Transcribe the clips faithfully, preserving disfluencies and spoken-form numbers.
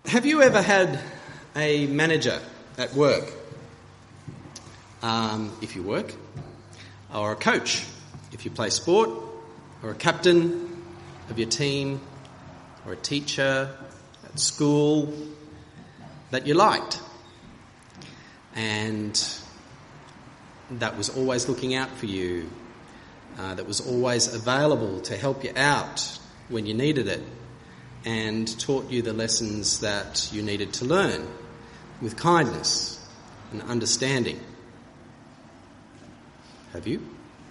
Have you ever had a manager at work, um, if you work, or a coach if you play sport, or a captain of your team, or a teacher at school that you liked and that was always looking out for you, uh, that was always available to help you out when you needed it, and taught you the lessons that you needed to learn with kindness and understanding? Have you?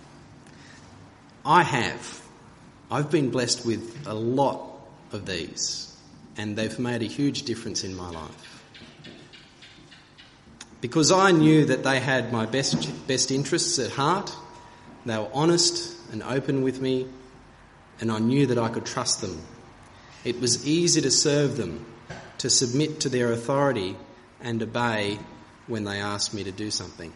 I have. I've been blessed with a lot of these, and they've made a huge difference in my life. Because I knew that they had my best best interests at heart, they were honest and open with me, and I knew that I could trust them. It was easy to serve them, to submit to their authority and obey when they asked me to do something.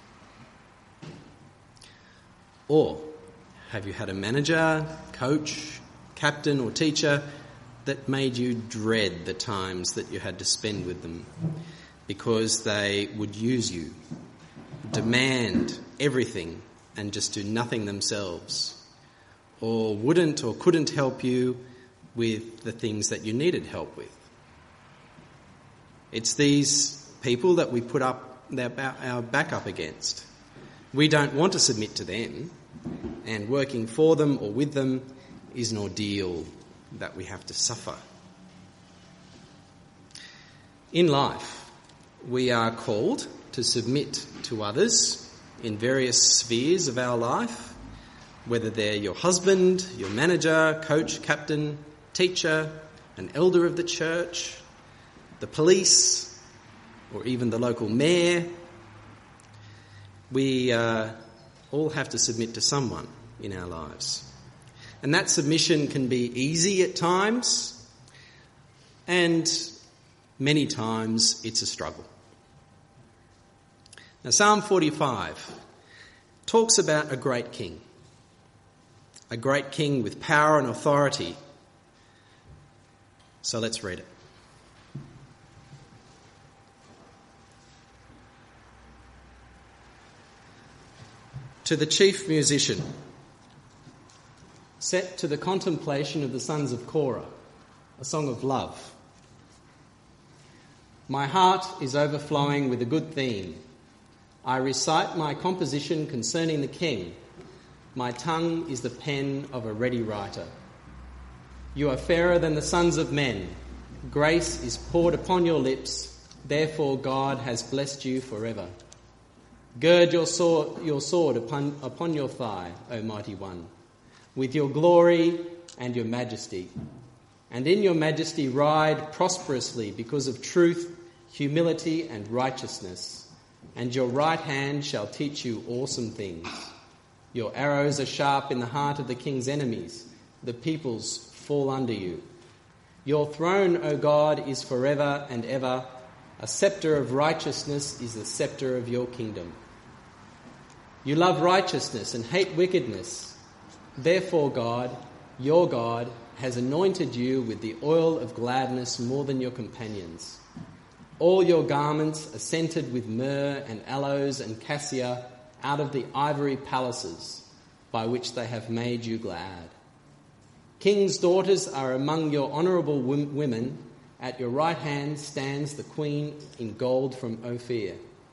Or have you had a manager, coach, captain or teacher that made you dread the times that you had to spend with them because they would use you, demand everything and just do nothing themselves, or wouldn't or couldn't help you with the things that you needed help with? It's these people that we put up our back up against. We don't want to submit to them, and working for them or with them is an ordeal that we have to suffer. In life, we are called to submit to others in various spheres of our life, whether they're your husband, your manager, coach, captain, teacher, an elder of the church, the police, or even the local mayor. We uh, all have to submit to someone in our lives. And that submission can be easy at times, and many times it's a struggle. Now, Psalm forty-five talks about a great king, a great king with power and authority. So let's read it. To the chief musician, set to the contemplation of the sons of Korah, a song of love. My heart is overflowing with a good theme. I recite my composition concerning the king. My tongue is the pen of a ready writer. You are fairer than the sons of men. Grace is poured upon your lips. Therefore God has blessed you forever. Gird your sword, your sword upon, upon your thigh, O mighty one, with your glory and your majesty. And in your majesty ride prosperously because of truth, humility and righteousness. And your right hand shall teach you awesome things. Your arrows are sharp in the heart of the king's enemies. The peoples fall under you. Your throne, O God, is forever and ever. A sceptre of righteousness is the sceptre of your kingdom. You love righteousness and hate wickedness. Therefore God, your God, has anointed you with the oil of gladness more than your companions. All your garments are scented with myrrh and aloes and cassia out of the ivory palaces by which they have made you glad. King's daughters are among your honourable women. At your right hand stands the queen in gold from Ophir.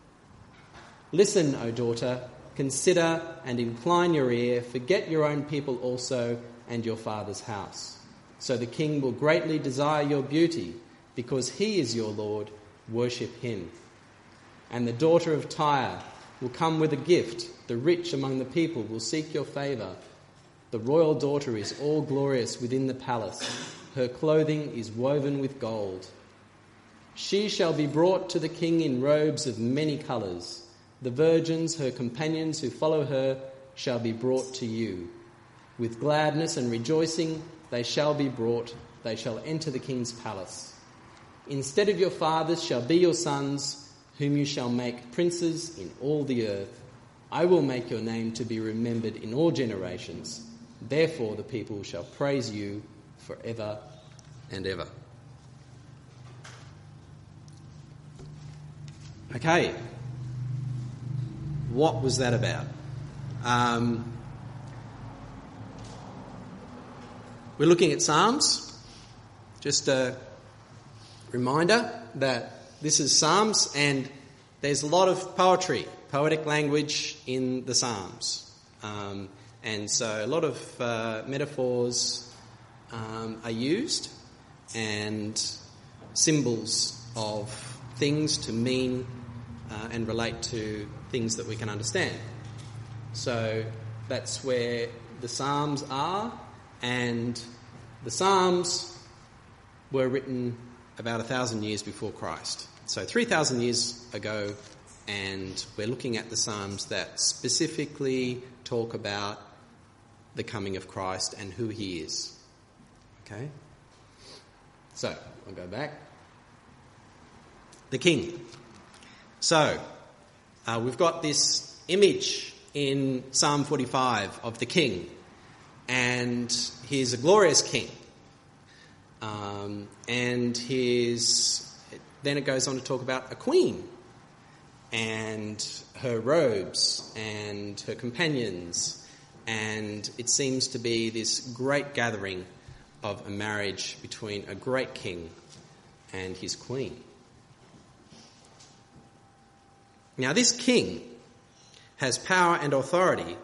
Listen, O daughter, consider and incline your ear. Forget your own people also and your father's house. So the king will greatly desire your beauty, because he is your Lord. Worship him. And the daughter of Tyre will come with a gift. The rich among the people will seek your favour. The royal daughter is all glorious within the palace. Her clothing is woven with gold. She shall be brought to the king in robes of many colours. The virgins, her companions who follow her, shall be brought to you. With gladness and rejoicing they shall be brought. They shall enter the king's palace. Instead of your fathers shall be your sons, whom you shall make princes in all the earth. I will make your name to be remembered in all generations. Therefore the people shall praise you forever and ever. Okay, what was that about? Um, we're looking at Psalms. Just a reminder that this is Psalms, and there's a lot of poetry, poetic language in the Psalms. Um, and so a lot of uh, metaphors um, are used, and symbols of things to mean uh, and relate to things that we can understand. So that's where the Psalms are, and the Psalms were written about a thousand years before Christ. So three thousand years ago, and we're looking at the Psalms that specifically talk about the coming of Christ and who he is. Okay? So, I'll go back. The king. So, uh, we've got this image in Psalm forty-five of the king, and he's a glorious king. Um, and his, then it goes on to talk about a queen and her robes and her companions, and it seems to be this great gathering of a marriage between a great king and his queen. Now, this king has power and authority.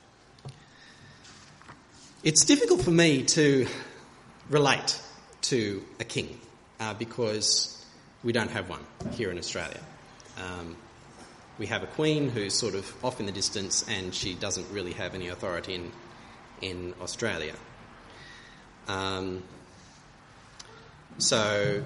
It's difficult for me to relate to a king uh, because we don't have one here in Australia. Um, we have a queen who's sort of off in the distance, and she doesn't really have any authority in in Australia. Um, so,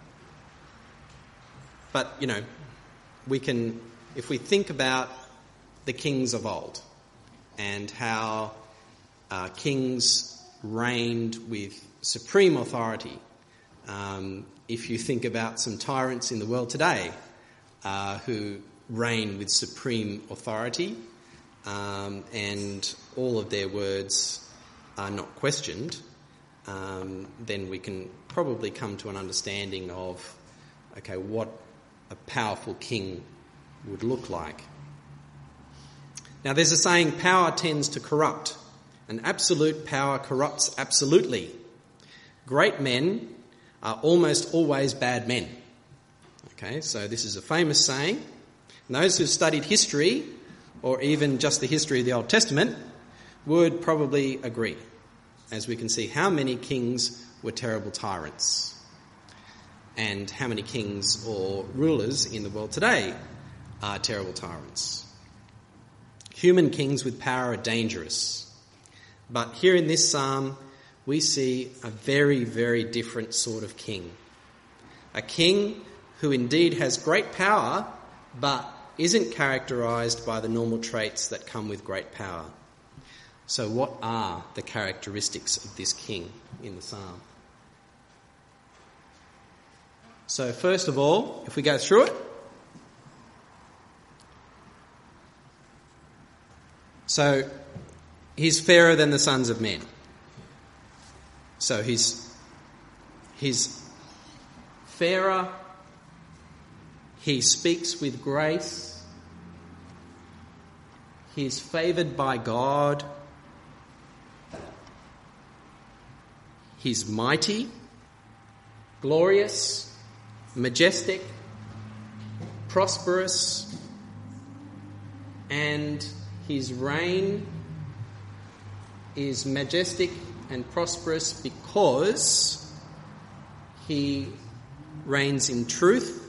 but you know, we can, if we think about the kings of old and how uh, kings reigned with supreme authority. Um, if you think about some tyrants in the world today uh, who reign with supreme authority um, and all of their words are not questioned, um, then we can probably come to an understanding of, okay, what a powerful king would look like. Now, there's a saying, power tends to corrupt, and absolute power corrupts absolutely. Great men are almost always bad men. Okay, so this is a famous saying. And those who've studied history, or even just the history of the Old Testament, would probably agree, as we can see how many kings were terrible tyrants, and how many kings or rulers in the world today are terrible tyrants. Human kings with power are dangerous. But here in this psalm, we see a very, very different sort of king. A king who indeed has great power, but isn't characterised by the normal traits that come with great power. So what are the characteristics of this king in the psalm? So first of all, if we go through it, so he's fairer than the sons of men. So he's, he's fairer, he speaks with grace, he's favoured by God, he's mighty, glorious, majestic, prosperous, and his reign is majestic and prosperous because he reigns in truth,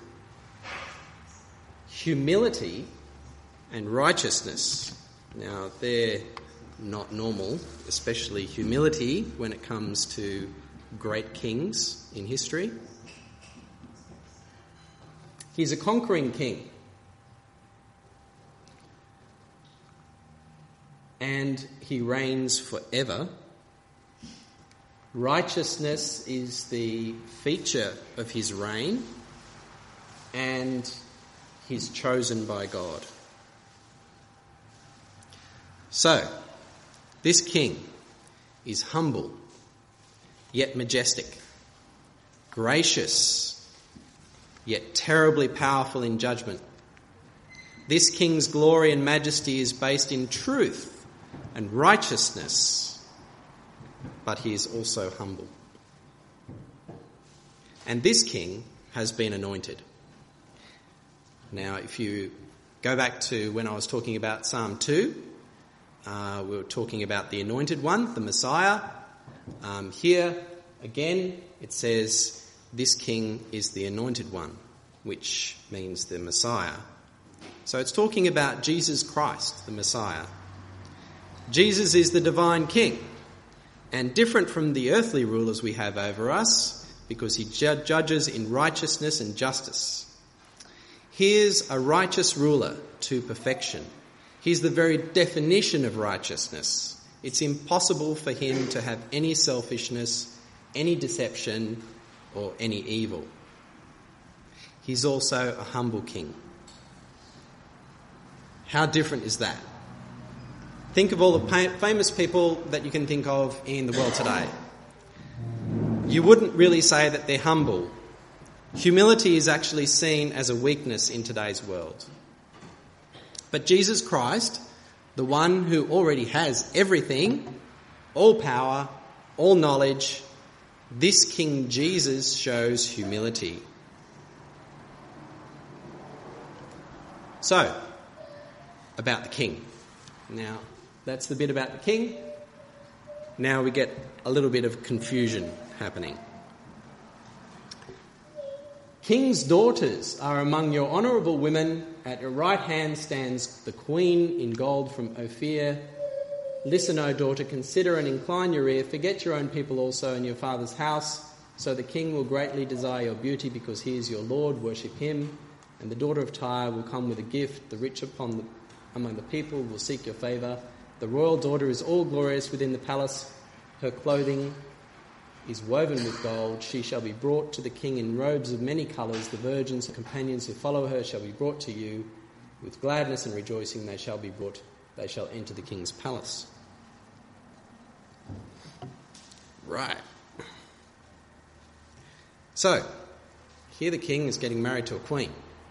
humility, and righteousness. Now, they're not normal, especially humility when it comes to great kings in history. He's a conquering king. And he reigns forever. Righteousness is the feature of his reign, and he's chosen by God. So, this king is humble, yet majestic, gracious, yet terribly powerful in judgment This king's glory and majesty is based in truth and righteousness, but he is also humble. And this king has been anointed. Now, if you go back to when I was talking about Psalm two, uh, we were talking about the anointed one, the Messiah. Um, here, again, it says this king is the anointed one, which means the Messiah. So it's talking about Jesus Christ, the Messiah. Jesus is the divine king, and different from the earthly rulers we have over us, because he ju- judges in righteousness and justice. Here's a righteous ruler to perfection. He's the very definition of righteousness. It's impossible for him to have any selfishness, any deception, or any evil. He's also a humble king. How different is that? Think of all the famous people that you can think of in the world today. You wouldn't really say that they're humble. Humility is actually seen as a weakness in today's world. But Jesus Christ, the one who already has everything, all power, all knowledge, this King Jesus shows humility. So, about the king. Now, that's the bit about the king. Now we get a little bit of confusion happening. King's daughters are among your honourable women. At your right hand stands the queen in gold from Ophir. Listen, O daughter, consider and incline your ear. Forget your own people also in your father's house. So the king will greatly desire your beauty because he is your Lord. Worship him. And the daughter of Tyre will come with a gift. The rich upon the, among the people will seek your favour. The royal daughter is all glorious within the palace. Her clothing is woven with gold. She shall be brought to the king in robes of many colours. The virgins and companions who follow her shall be brought to you. With gladness and rejoicing they shall be brought. They shall enter the king's palace. Right. So, here the king is getting married to a queen.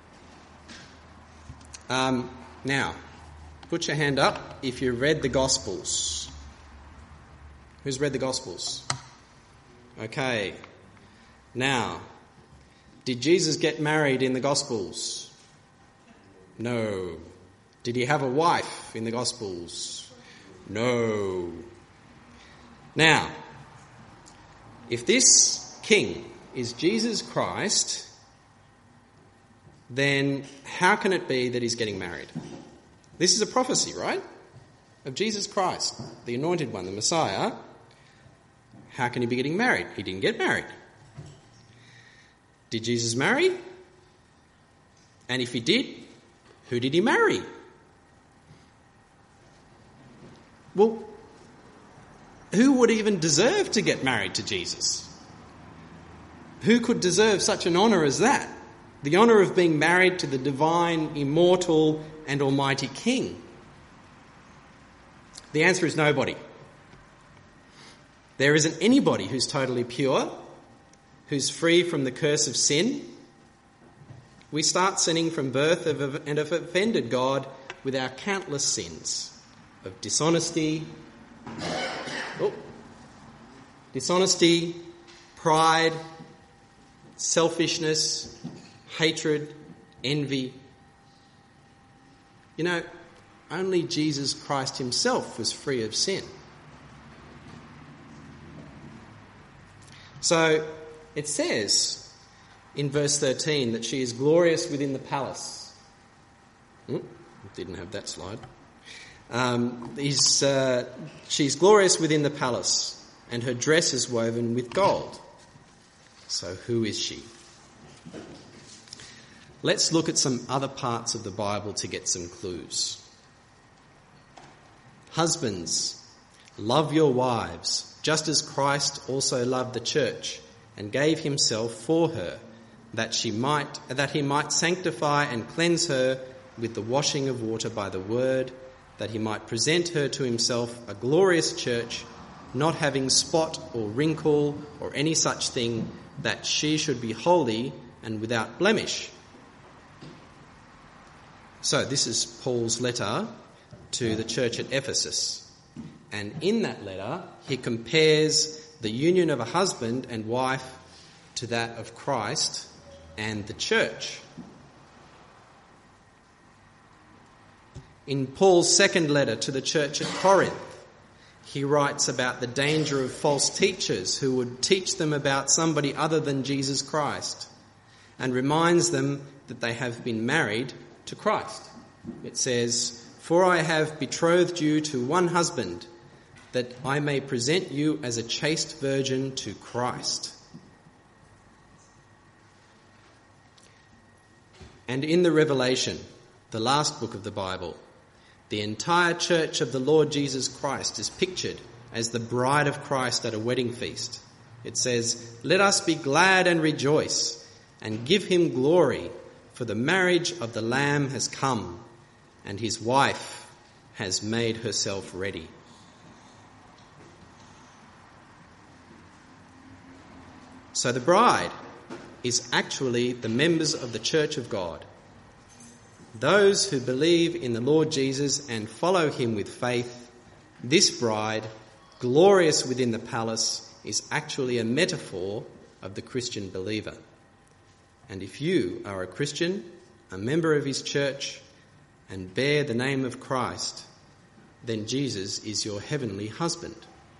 Um, now, put your hand up if you read the Gospels. Who's read the Gospels? Okay. Now, did Jesus get married in the Gospels? No. Did he have a wife in the Gospels? No. Now, if this king is Jesus Christ, then how can it be that he's getting married? This is a prophecy, right? Of Jesus Christ, the anointed one, the Messiah. How can he be getting married? He didn't get married. Did Jesus marry? And if he did, who did he marry? Well, who would even deserve to get married to Jesus? Who could deserve such an honour as that? The honour of being married to the divine, immortal and almighty King? The answer is nobody. There isn't anybody who's totally pure, who's free from the curse of sin. We start sinning from birth and have offended God with our countless sins of dishonesty, oh, dishonesty, pride, selfishness, hatred, envy. You know, only Jesus Christ himself was free of sin. So it says in verse thirteen that she is glorious within the palace. Oh, didn't have that slide. Um, he's, uh, she's glorious within the palace, and her dress is woven with gold. So who is she? Let's look at some other parts of the Bible to get some clues. Husbands, love your wives, just as Christ also loved the church and gave himself for her, that she might, that he might sanctify and cleanse her with the washing of water by the word, that he might present her to himself a glorious church, not having spot or wrinkle or any such thing, that she should be holy and without blemish. So this is Paul's letter to the church at Ephesus. And in that letter, he compares the union of a husband and wife to that of Christ and the church. In Paul's second letter to the church at Corinth, he writes about the danger of false teachers who would teach them about somebody other than Jesus Christ, and reminds them that they have been married to Christ. It says, "For I have betrothed you to one husband, that I may present you as a chaste virgin to Christ." And in the Revelation, the last book of the Bible, the entire church of the Lord Jesus Christ is pictured as the bride of Christ at a wedding feast. It says, "Let us be glad and rejoice and give him glory, for the marriage of the Lamb has come, and his wife has made herself ready." So the bride is actually the members of the Church of God. Those who believe in the Lord Jesus and follow him with faith. This bride, glorious within the palace, is actually a metaphor of the Christian believer. And if you are a Christian, a member of his church, and bear the name of Christ, then Jesus is your heavenly husband.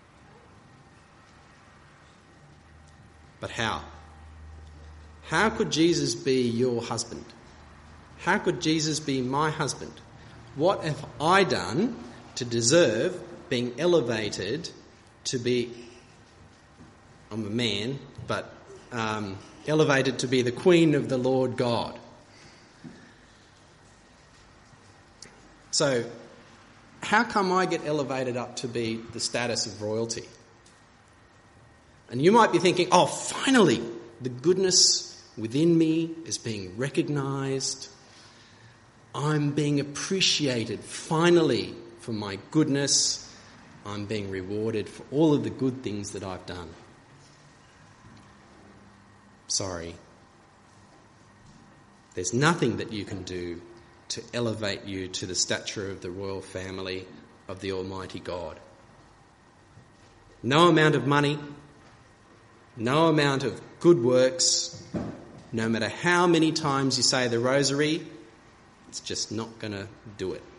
But how? How could Jesus be your husband? How could Jesus be my husband? What have I done to deserve being elevated to be, I'm a man, but um, elevated to be the queen of the Lord God? So, how come I get elevated up to be the status of royalty? And you might be thinking, oh, finally, the goodness within me is being recognised. I'm being appreciated, finally, for my goodness. I'm being rewarded for all of the good things that I've done. Sorry. There's nothing that you can do to elevate you to the stature of the royal family of the Almighty God. No amount of money, no amount of good works, no matter how many times you say the rosary, it's just not going to do it.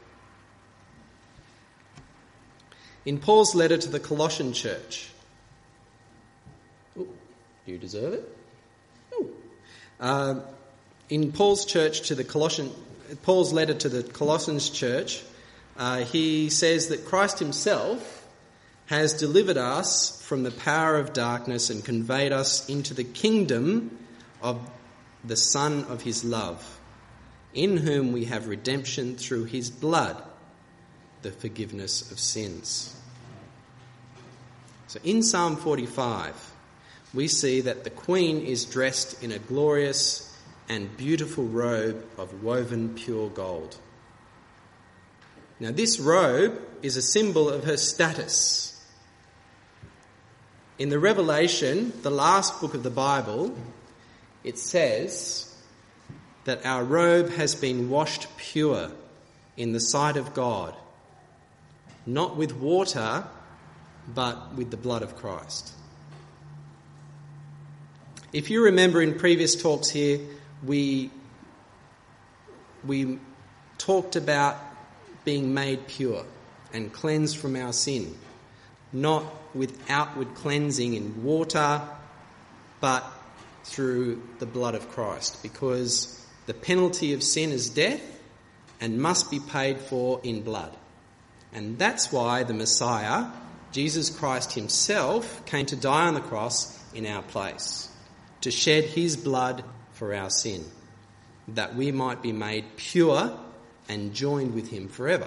In Paul's letter to the Colossian church, ooh, do you deserve it? Ooh. Uh, in Paul's church to the Colossian, Paul's letter to the Colossians church, uh, he says that Christ himself has delivered us from the power of darkness and conveyed us into the kingdom of the Son of his love, in whom we have redemption through his blood, the forgiveness of sins. So in Psalm forty-five, we see that the Queen is dressed in a glorious and beautiful robe of woven pure gold. Now this robe is a symbol of her status. In the Revelation, the last book of the Bible, it says that our robe has been washed pure in the sight of God, not with water, but with the blood of Christ. If you remember in previous talks here, we, we talked about being made pure and cleansed from our sin, not with outward cleansing in water, but through the blood of Christ, because the penalty of sin is death and must be paid for in blood. And that's why the Messiah, Jesus Christ himself, came to die on the cross in our place, to shed his blood for our sin, that we might be made pure and joined with him forever.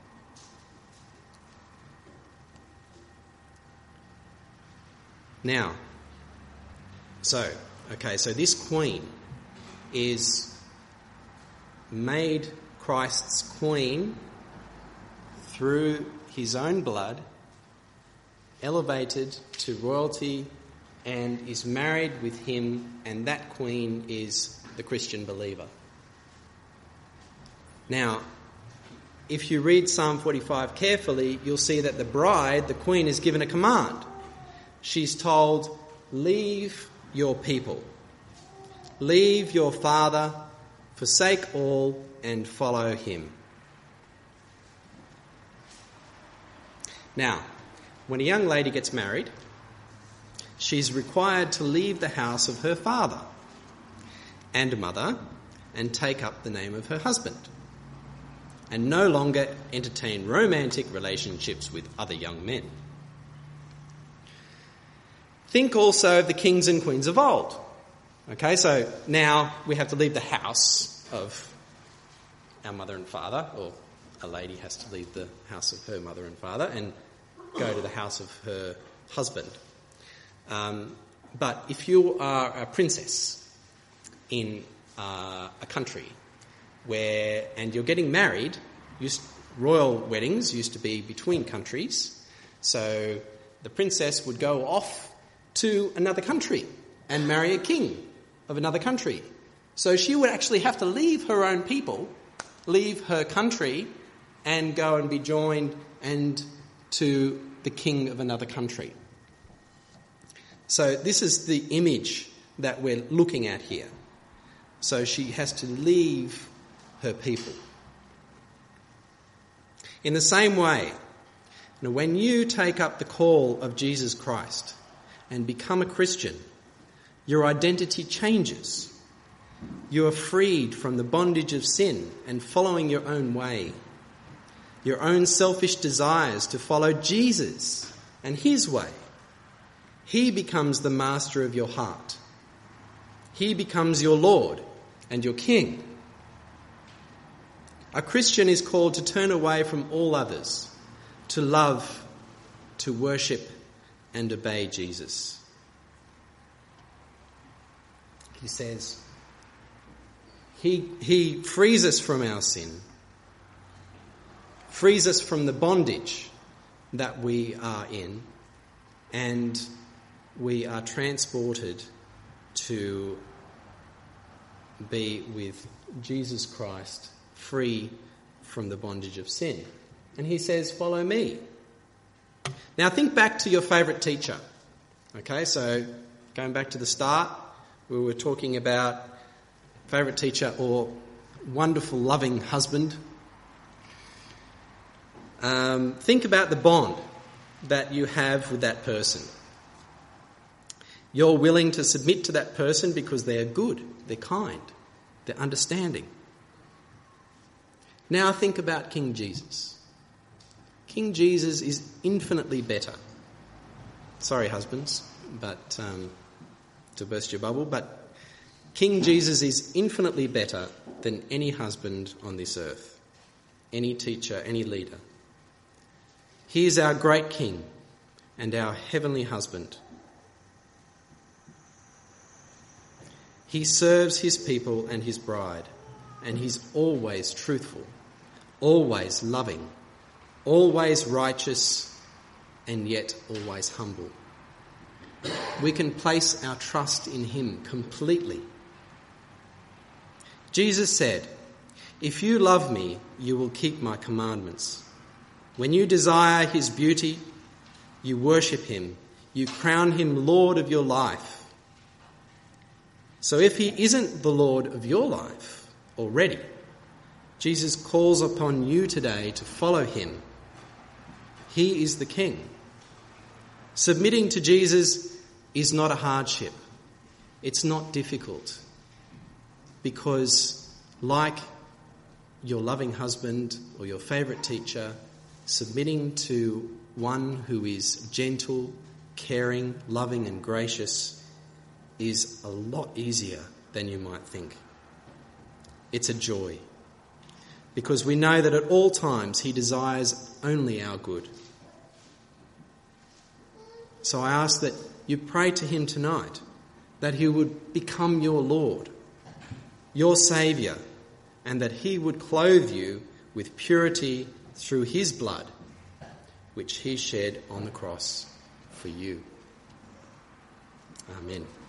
Now, so, okay, so this queen is made Christ's queen through his own blood, elevated to royalty, and is married with him, and that queen is the Christian believer. Now, if you read Psalm forty-five carefully, you'll see that the bride, the queen, is given a command. She's told, leave your people, leave your father, forsake all and follow him. Now, when a young lady gets married, she's required to leave the house of her father and mother and take up the name of her husband, and no longer entertain romantic relationships with other young men. Think also of the kings and queens of old. Okay, so now we have to leave the house of our mother and father, or a lady has to leave the house of her mother and father and go to the house of her husband. Um, but if you are a princess in uh, a country where, and you're getting married, used, royal weddings used to be between countries, so the princess would go off to another country and marry a king of another country. So she would actually have to leave her own people, leave her country, and go and be joined and to the king of another country. So this is the image that we're looking at here. So she has to leave her people. In the same way, when you take up the call of Jesus Christ and become a Christian, your identity changes. You are freed from the bondage of sin and following your own way, your own selfish desires to follow Jesus and his way. He becomes the master of your heart. He becomes your Lord and your King. A Christian is called to turn away from all others, to love, to worship and obey Jesus. He says, he, he frees us from our sin, frees us from the bondage that we are in, and we are transported to be with Jesus Christ, free from the bondage of sin. And he says, follow me. Now think back to your favourite teacher. Okay, so going back to the start, we were talking about favourite teacher or wonderful loving husband. Um, think about the bond that you have with that person. You're willing to submit to that person because they're good, they're kind, they're understanding. Now think about King Jesus. King Jesus is infinitely better. Sorry, husbands, but um, to burst your bubble, but King Jesus is infinitely better than any husband on this earth, any teacher, any leader. He is our great King and our heavenly husband. He serves his people and his bride, and he's always truthful, always loving, always righteous, and yet always humble. We can place our trust in him completely. Jesus said, "If you love me, you will keep my commandments. When you desire his beauty, you worship him, you crown him Lord of your life." So if he isn't the Lord of your life already, Jesus calls upon you today to follow him. He is the King. Submitting to Jesus is not a hardship. It's not difficult. Because like your loving husband or your favourite teacher, submitting to one who is gentle, caring, loving and gracious is a lot easier than you might think. It's a joy, because we know that at all times he desires only our good. So I ask that you pray to him tonight, that he would become your Lord, your Saviour, and that he would clothe you with purity through his blood, which he shed on the cross for you. Amen.